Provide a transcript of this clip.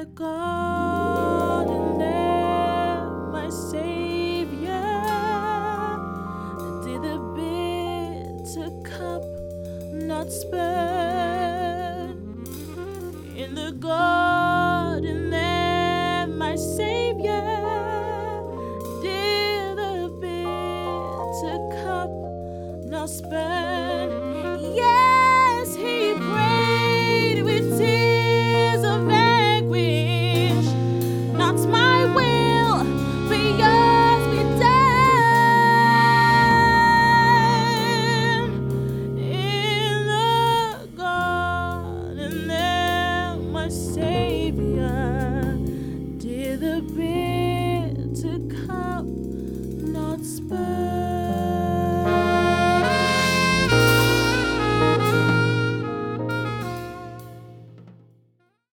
the garden there, my Savior, did the bitter cup not spurn in the garden?